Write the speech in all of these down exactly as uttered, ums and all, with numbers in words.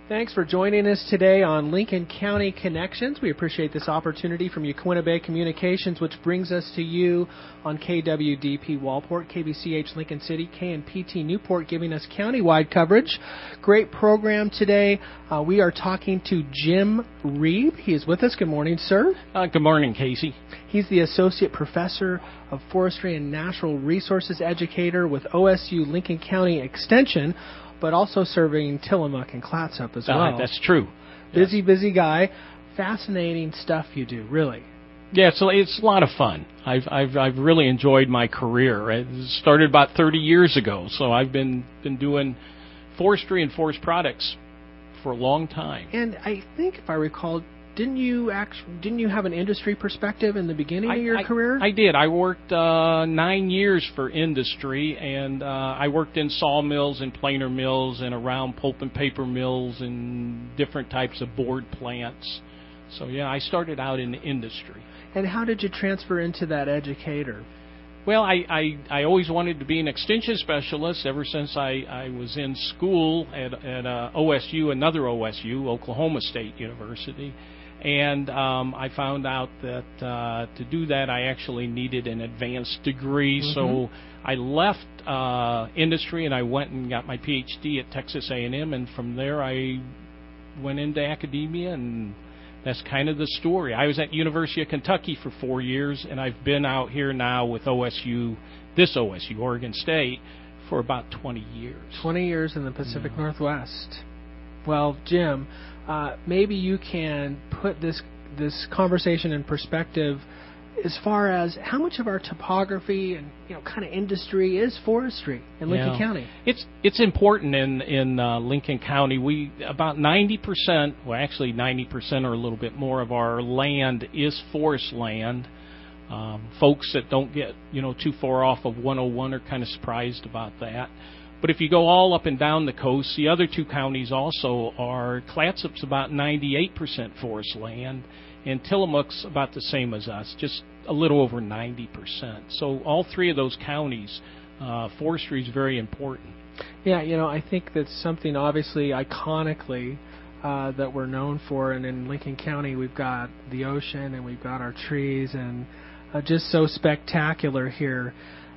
Thanks for joining us today on Lincoln County Connections. We appreciate this opportunity from Uquinna Bay Communications, which brings us to you on K W D P Walport, K B C H Lincoln City, K N P T Newport, giving us countywide coverage. Great program today. Uh, we are talking to Jim Reeb. He is with us. Good morning, sir. Uh, good morning, Casey. He's the Associate Professor of Forestry and Natural Resources Educator with O S U Lincoln County Extension, but also serving Tillamook and Clatsop as well. Uh, that's true. Busy, yes. busy guy. Fascinating stuff you do, really. Yeah, so it's a lot of fun. I've I've I've really enjoyed my career. It started about thirty years ago, so I've been been doing forestry and forest products for a long time. And I think, if I recall, didn't you actually didn't you have an industry perspective in the beginning I, of your I, career? I did. I worked uh, nine years for industry, and uh, I worked in sawmills and planer mills and around pulp and paper mills and different types of board plants. So yeah, I started out in the industry. And how did you transfer into that educator? Well, I, I, I always wanted to be an extension specialist ever since I, I was in school at, at uh, O S U, another O S U, Oklahoma State University. And um, I found out that uh, to do that, I actually needed an advanced degree. Mm-hmm. So I left uh, industry and I went and got my P H D at Texas A and M. And from there, I went into academia, and that's kind of the story. I was at University of Kentucky for four years, and I've been out here now with O S U, this O S U, Oregon State, for about twenty years. twenty years in the Pacific yeah. Northwest. Well, Jim, uh, maybe you can put this this conversation in perspective as far as how much of our topography and, you know, kind of industry is forestry in Lincoln yeah. County. It's it's important in in uh, Lincoln County. We about ninety percent, well, actually ninety percent or a little bit more of our land is forest land. Um, folks that don't get you know too far off of one oh one are kind of surprised about that. But if you go all up and down the coast, the other two counties also are, Clatsop's about ninety-eight percent forest land, and Tillamook's about the same as us, just a little over ninety percent. So all three of those counties, uh, forestry is very important. Yeah, you know, I think that's something obviously iconically uh, that we're known for, and in Lincoln County we've got the ocean and we've got our trees, and uh, just so spectacular here.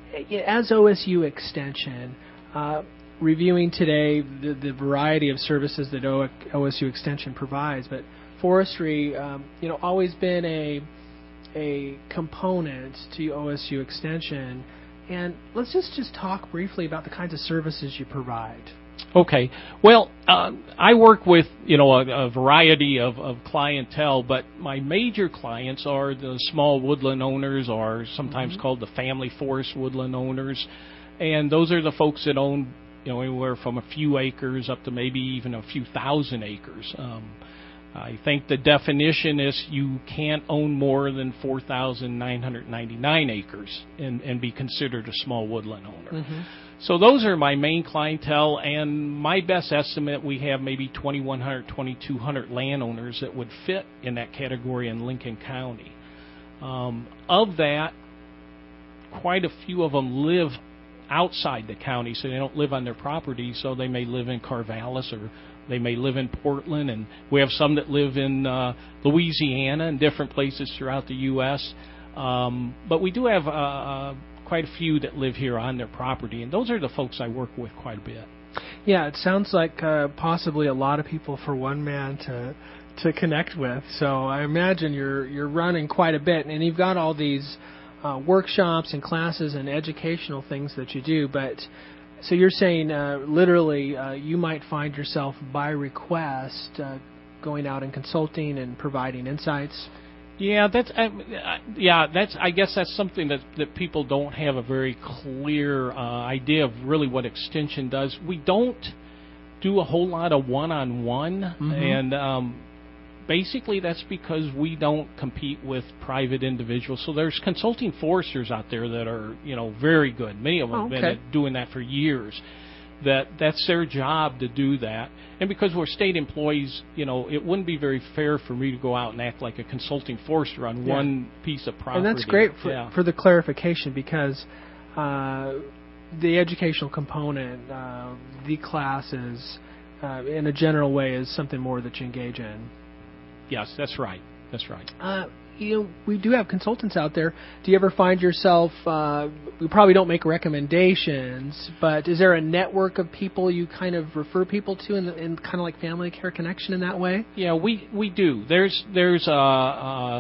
As O S U Extension, Uh, reviewing today the, the variety of services that o- OSU Extension provides, but forestry, um, you know, always been a a component to O S U Extension. And let's just, just talk briefly about the kinds of services you provide. Okay. Well, uh, I work with, you know, a, a variety of, of clientele, but my major clients are the small woodland owners, or sometimes mm-hmm. called the family forest woodland owners. And those are the folks that own, you know, anywhere from a few acres up to maybe even a few thousand acres. Um, I think the definition is you can't own more than four thousand nine hundred ninety-nine acres and, and be considered a small woodland owner. Mm-hmm. So those are my main clientele, and my best estimate, we have maybe twenty-one hundred, twenty-two hundred landowners that would fit in that category in Lincoln County. Um, of that, quite a few of them live outside the county, so they don't live on their property, so they may live in Corvallis or they may live in Portland, and we have some that live in uh, Louisiana and different places throughout the U S Um, but we do have uh, uh, quite a few that live here on their property, and those are the folks I work with quite a bit. Yeah, it sounds like uh, possibly a lot of people for one man to to connect with. So I imagine you're you're running quite a bit, and you've got all these Uh, workshops and classes and educational things that you do, but so you're saying uh, literally uh, you might find yourself by request uh, going out and consulting and providing insights. Yeah, that's uh, yeah, that's I guess that's something that that people don't have a very clear uh, idea of really what extension does. We don't do a whole lot of one-on-one, mm-hmm. and um, basically, that's because we don't compete with private individuals. So there's consulting foresters out there that are, you know, very good. Many of them oh, okay. have been doing that for years. That that's their job to do that. And because we're state employees, you know, it wouldn't be very fair for me to go out and act like a consulting forester on yeah. one piece of property. And that's great for, yeah. for the clarification, because uh, the educational component, uh, the classes, uh, in a general way, is something more that you engage in. Yes, that's right. That's right. Uh, you know, we do have consultants out there. Do you ever find yourself, uh, we probably don't make recommendations, but is there a network of people you kind of refer people to in, the, in kind of like Family Care Connection in that way? Yeah, we, we do. There's, there's uh, uh,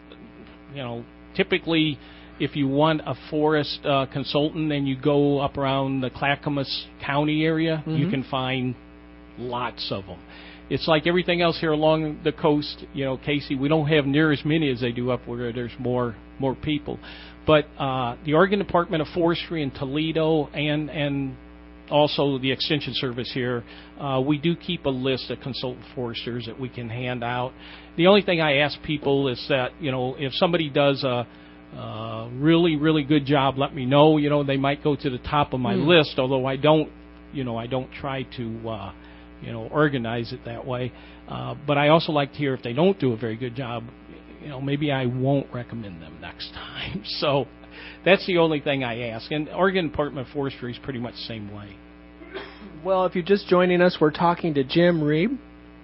you know, typically if you want a forest uh, consultant and you go up around the Clackamas County area, mm-hmm. you can find lots of them. It's like everything else here along the coast, you know, Casey, we don't have near as many as they do up where there's more more people. But uh, the Oregon Department of Forestry in Toledo and and also the Extension Service here, uh, we do keep a list of consultant foresters that we can hand out. The only thing I ask people is that, you know, if somebody does a uh, really, really good job, let me know. You know, they might go to the top of my mm. list, although I don't, you know, I don't try to... Uh, you know, organize it that way. Uh, but I also like to hear if they don't do a very good job, you know, maybe I won't recommend them next time. So that's the only thing I ask. And Oregon Department of Forestry is pretty much the same way. Well, if you're just joining us, we're talking to Jim Reeb,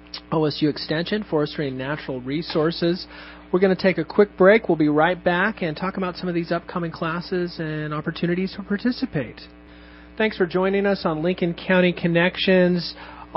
O S U Extension, Forestry and Natural Resources. We're going to take a quick break. We'll be right back and talk about some of these upcoming classes and opportunities to participate. Thanks for joining us on Lincoln County Connections.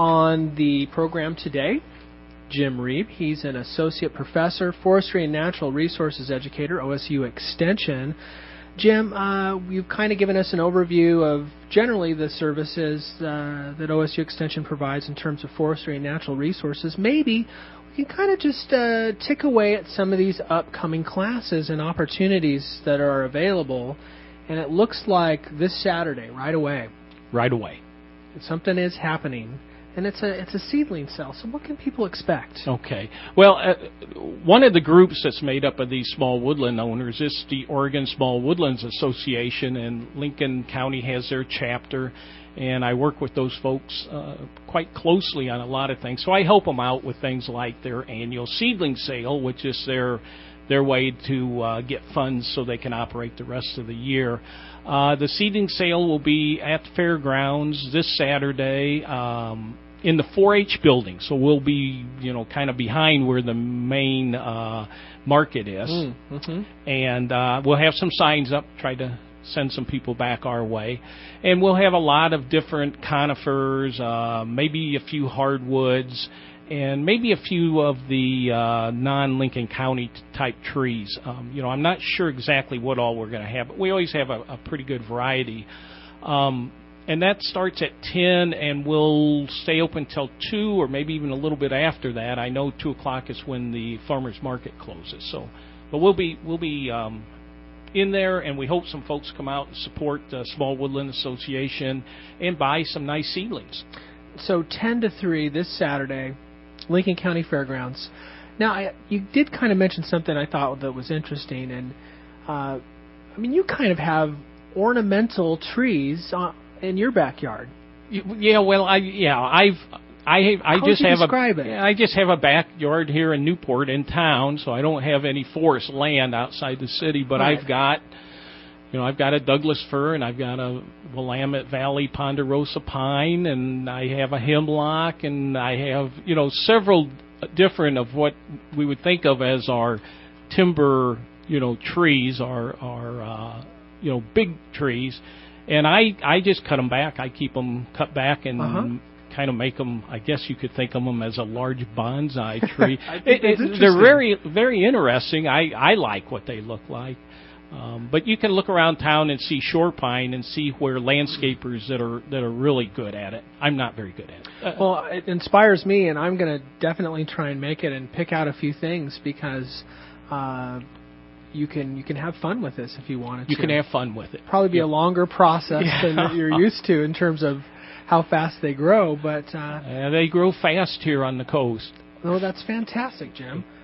On the program today, Jim Reeb. He's an associate professor, forestry and natural resources educator, O S U Extension. Jim, uh, you've kind of given us an overview of generally the services uh, that O S U Extension provides in terms of forestry and natural resources. Maybe we can kind of just uh, tick away at some of these upcoming classes and opportunities that are available. And it looks like this Saturday, right away. Right away. Something is happening. And it's a it's a seedling cell. So what can people expect? Okay. Well, uh, one of the groups that's made up of these small woodland owners is the Oregon Small Woodlands Association, and Lincoln County has their chapter. And I work with those folks uh, quite closely on a lot of things. So I help them out with things like their annual seedling sale, which is their their way to uh, get funds so they can operate the rest of the year. Uh, the seedling sale will be at the fairgrounds this Saturday um, in the four H building. So we'll be, you know, kind of behind where the main uh, market is. Mm-hmm. And uh, we'll have some signs up, try to send some people back our way. And we'll have a lot of different conifers, uh, maybe a few hardwoods, and maybe a few of the uh, non-Lincoln County type trees. Um, you know, I'm not sure exactly what all we're going to have, but we always have a, a pretty good variety. Um, and that starts at ten, and we'll stay open till two, or maybe even a little bit after that. I know two o'clock is when the farmers market closes. So, but we'll be we'll be um, in there, and we hope some folks come out and support the Small Woodland Association and buy some nice seedlings. So ten to three this Saturday, Lincoln County Fairgrounds. Now, I, you did kind of mention something I thought that was interesting, and uh, I mean, you kind of have ornamental trees on, in your backyard. Yeah, well, I yeah, I've I I How just would you have describe a it? I just have a backyard here in Newport in town, so I don't have any forest land outside the city, but right. I've got You know, I've got a Douglas fir, and I've got a Willamette Valley ponderosa pine, and I have a hemlock, and I have, you know, several different of what we would think of as our timber, you know, trees, our, our uh, you know, big trees. And I, I just cut them back. I keep them cut back and uh-huh. kind of make them, I guess you could think of them as a large bonsai tree. I think it, that's it, they're very, very interesting. I, I like what they look like. Um, but you can look around town and see shore pine and see where landscapers that are that are really good at it. I'm not very good at it. Uh, well, it inspires me, and I'm going to definitely try and make it and pick out a few things because uh, you can you can have fun with this if you wanted to. You can have fun with it. Probably be yeah. a longer process yeah. than you're used to in terms of how fast they grow, but uh, uh, they grow fast here on the coast. Oh, that's fantastic, Jim.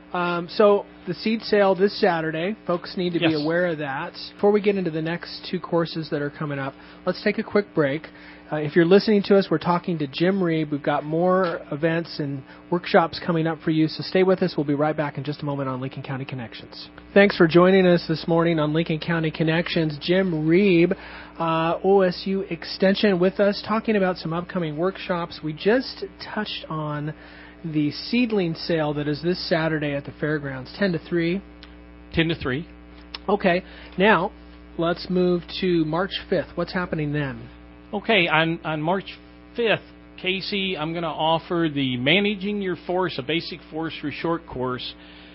Um, so the seed sale this Saturday, folks need to yes. be aware of that. Before we get into the next two courses that are coming up, let's take a quick break. Uh, if you're listening to us, we're talking to Jim Reeb. We've got more events and workshops coming up for you, so stay with us. We'll be right back in just a moment on Lincoln County Connections. Thanks for joining us this morning on Lincoln County Connections. Jim Reeb, uh, O S U Extension, with us, talking about some upcoming workshops. We just touched on the seedling sale that is this Saturday at the fairgrounds, ten to three. ten to three. Okay. Now, let's move to March fifth. What's happening then? Okay, on, on March fifth, Casey, I'm going to offer the Managing Your Forest, a basic forestry short course.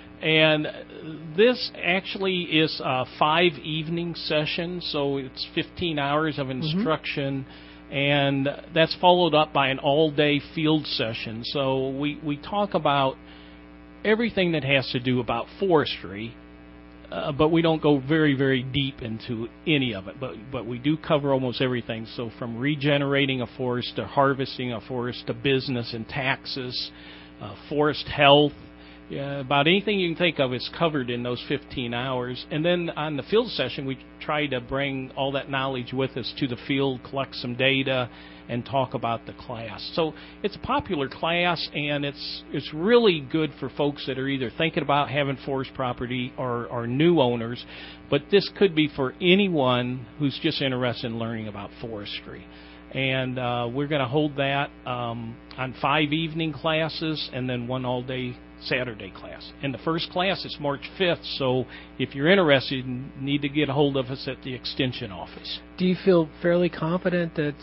And this actually is a five evening session, so it's fifteen hours of instruction. Mm-hmm. And that's followed up by an all-day field session. So we, we talk about everything that has to do about forestry, uh, but we don't go very, very deep into any of it. But but we do cover almost everything. So from regenerating a forest to harvesting a forest to business and taxes, uh, forest health. Yeah, about anything you can think of is covered in those fifteen hours. And then on the field session, we try to bring all that knowledge with us to the field, collect some data, and talk about the class. So it's a popular class, and it's it's really good for folks that are either thinking about having forest property or, or new owners. But this could be for anyone who's just interested in learning about forestry. And uh, we're going to hold that um, on five evening classes and then one all-day Saturday class. And the first class is March fifth, so if you're interested, you need to get a hold of us at the Extension office. Do you feel fairly confident that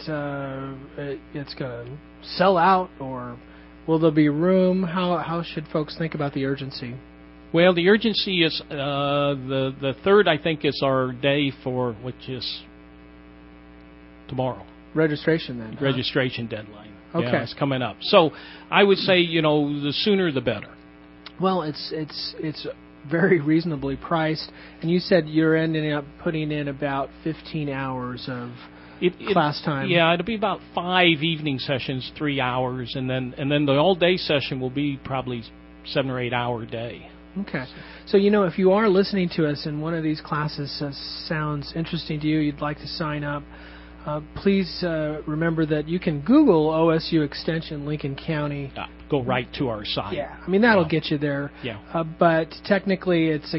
uh, it's going to sell out, or will there be room? How how should folks think about the urgency? Well, the urgency is uh, the, the third, I think, is our day for, which is tomorrow. Registration then. Huh? Registration deadline. Okay. Yeah, it's coming up. So I would say, you know, the sooner the better. Well, it's it's it's very reasonably priced, and you said you're ending up putting in about fifteen hours of it, it, class time. Yeah, it'll be about five evening sessions, three hours, and then and then the all-day session will be probably seven or eight hour day. Okay. So, you know, if you are listening to us and one of these classes uh, sounds interesting to you, you'd like to sign up, Uh, please uh, remember that you can Google O S U Extension Lincoln County. Uh, go right to our site. Yeah, I mean, that'll yeah. get you there. Yeah. Uh, but technically, it's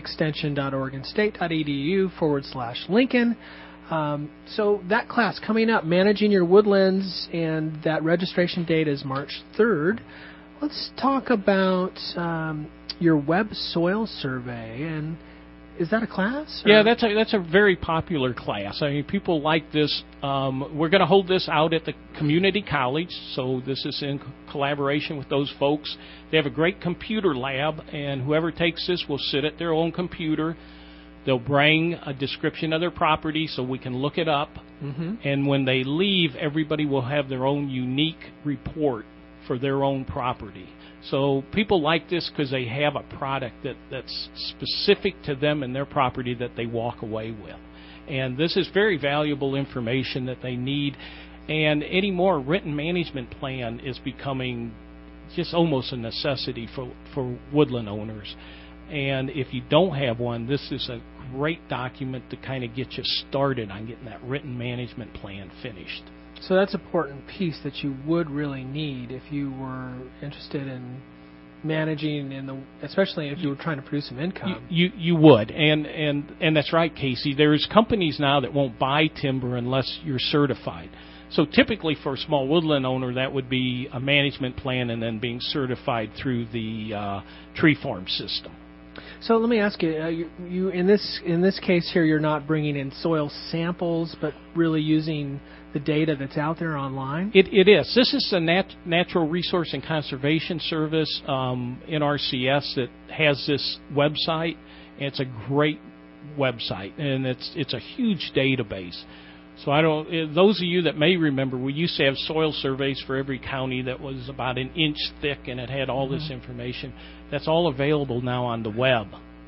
extension.oregonstate.edu forward slash Lincoln. Um, so that class coming up, Managing Your Woodlands, and that registration date is March third. Let's talk about um, your web soil survey. And is that a class? Or? Yeah, that's a that's a very popular class. I mean, people like this. Um, we're going to hold this out at the community college, so this is in collaboration with those folks. They have a great computer lab, and whoever takes this will sit at their own computer. They'll bring a description of their property so we can look it up. Mm-hmm. And when they leave, everybody will have their own unique report for their own property. So people like this because they have a product that, that's specific to them and their property that they walk away with. And this is very valuable information that they need. And any more written management plan is becoming just almost a necessity for, for woodland owners. And if you don't have one, this is a great document to kind of get you started on getting that written management plan finished. So that's an important piece that you would really need if you were interested in managing, in the, especially if you were trying to produce some income. You, you you would, and and and that's right, Casey. There's companies now that won't buy timber unless you're certified. So typically for a small woodland owner, that would be a management plan and then being certified through the uh, tree farm system. So let me ask you, uh, you, you in this in this case here, you're not bringing in soil samples, but really using the data that's out there online? It, it is. This is the Nat- Natural Resource and Conservation Service, um, N R C S, that has this website. And it's a great website, and it's it's a huge database. So I don't. Those of you that may remember, we used to have soil surveys for every county that was about an inch thick, and it had all this information. That's all available now on the web.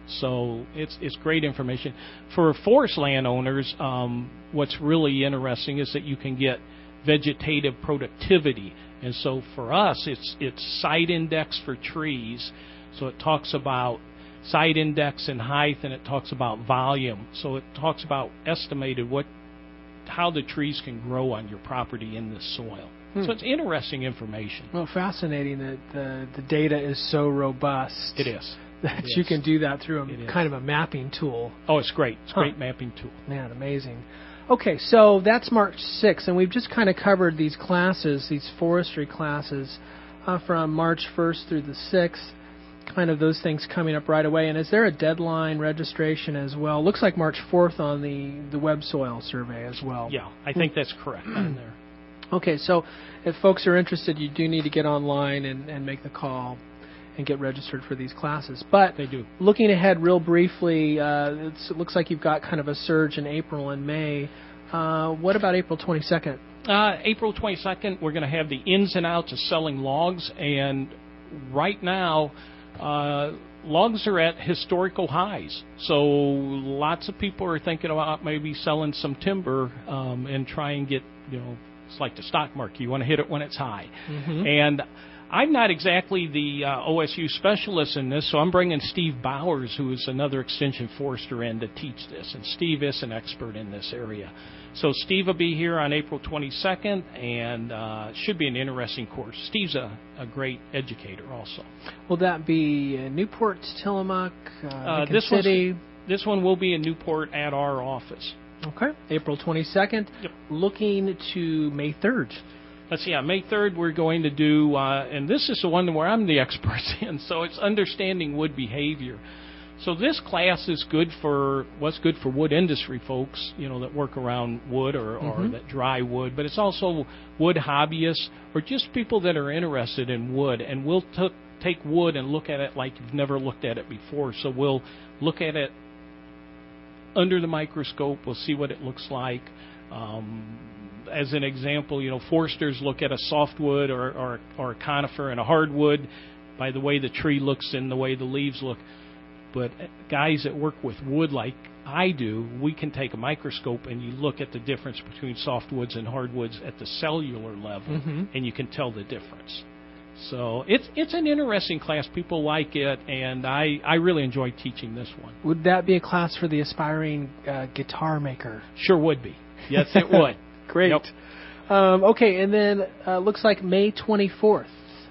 So it's it's great information. For forest landowners, um, what's really interesting is that you can get vegetative productivity. And so for us, it's it's site index for trees. So it talks about site index and height, and it talks about volume. So it talks about estimated what, how the trees can grow on your property in this soil. Hmm. So it's interesting information. Well, fascinating that the, the data is so robust. It is. That it you is. can do that through a kind of a mapping tool. Oh, it's great. It's a huh. great mapping tool. Man, amazing. Okay, so that's March sixth, and we've just kind of covered these classes, these forestry classes, uh, from March first through the sixth. Kind of those things coming up right away. And is there a deadline registration as well? Looks like March fourth on the, the web soil survey as well. Yeah, I think that's correct on there. Okay, so if folks are interested, you do need to get online and, and make the call and get registered for these classes. But they do. Looking ahead real briefly, uh, it's, it looks like you've got kind of a surge in April and May. Uh, what about April twenty-second? Uh, April twenty-second, we're going to have the ins and outs of selling logs. And right now, uh, logs are at historical highs. So lots of people are thinking about maybe selling some timber um, and try and get, you know, it's like the stock market. You want to hit it when it's high. Mm-hmm. And I'm not exactly the uh, O S U specialist in this, so I'm bringing Steve Bowers, who is another extension forester, in to teach this. And Steve is an expert in this area. So Steve will be here on April twenty-second, and uh, should be an interesting course. Steve's a, a great educator also. Will that be in Newport, Tillamook, uh, uh, Lincoln this City? This one will be in Newport at our office. Okay, April twenty-second. Yep. Looking to May third. Let's see, on May third we're going to do, uh, and this is the one where I'm the expert in, so it's understanding wood behavior. So this class is good for, what's good for wood industry folks, you know, that work around wood or, mm-hmm. or that dry wood, but it's also wood hobbyists or just people that are interested in wood. And we'll t- take wood and look at it like you've never looked at it before. So we'll look at it under the microscope. We'll see what it looks like. Um, as an example, you know, foresters look at a softwood or, or, or a conifer and a hardwood by the way the tree looks and the way the leaves look. But guys that work with wood like I do, we can take a microscope and you look at the difference between softwoods and hardwoods at the cellular level, mm-hmm. and you can tell the difference. So it's it's an interesting class. People like it, and I, I really enjoy teaching this one. Would that be a class for the aspiring uh, guitar maker? Sure would be. Yes, it would. Great. Yep. Um, okay, and then uh, looks like May twenty-fourth.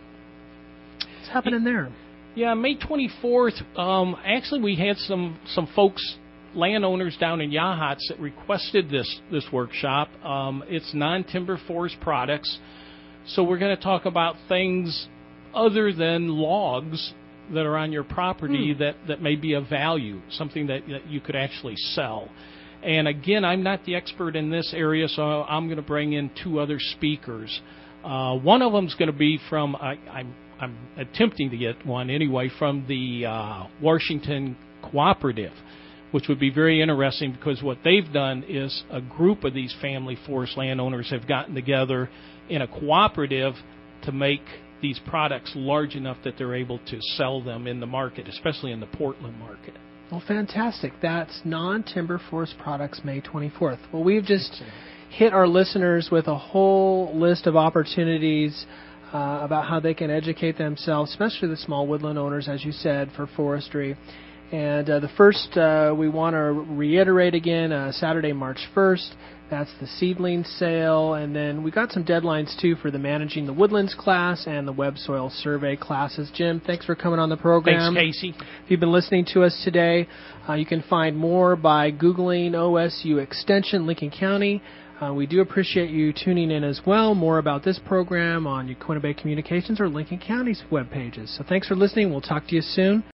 What's happening it, there? Yeah, May twenty-fourth, um, actually we had some, some folks, landowners down in Yachats that requested this, this workshop. Um, it's non-timber forest products, so we're going to talk about things other than logs that are on your property hmm. that, that may be of value, something that, that you could actually sell. And again, I'm not the expert in this area, so I'm going to bring in two other speakers. Uh, one of them is going to be from, I, I'm I'm attempting to get one anyway, from the uh, Washington Cooperative, which would be very interesting because what they've done is a group of these family forest landowners have gotten together in a cooperative to make these products large enough that they're able to sell them in the market, especially in the Portland market. Well, fantastic. That's Non-Timber Forest Products, May twenty-fourth. Well, we've just hit our listeners with a whole list of opportunities Uh, about how they can educate themselves, especially the small woodland owners, as you said, for forestry. And uh, the first, uh, we want to reiterate again, uh, Saturday, March first. That's the seedling sale. And then we got some deadlines, too, for the Managing the Woodlands class and the Web Soil Survey classes. Jim, thanks for coming on the program. Thanks, Casey. If you've been listening to us today, uh, you can find more by Googling O S U Extension Lincoln County. Uh, we do appreciate you tuning in as well. More about this program on Uquinna Bay Communications or Lincoln County's web pages. So thanks for listening. We'll talk to you soon.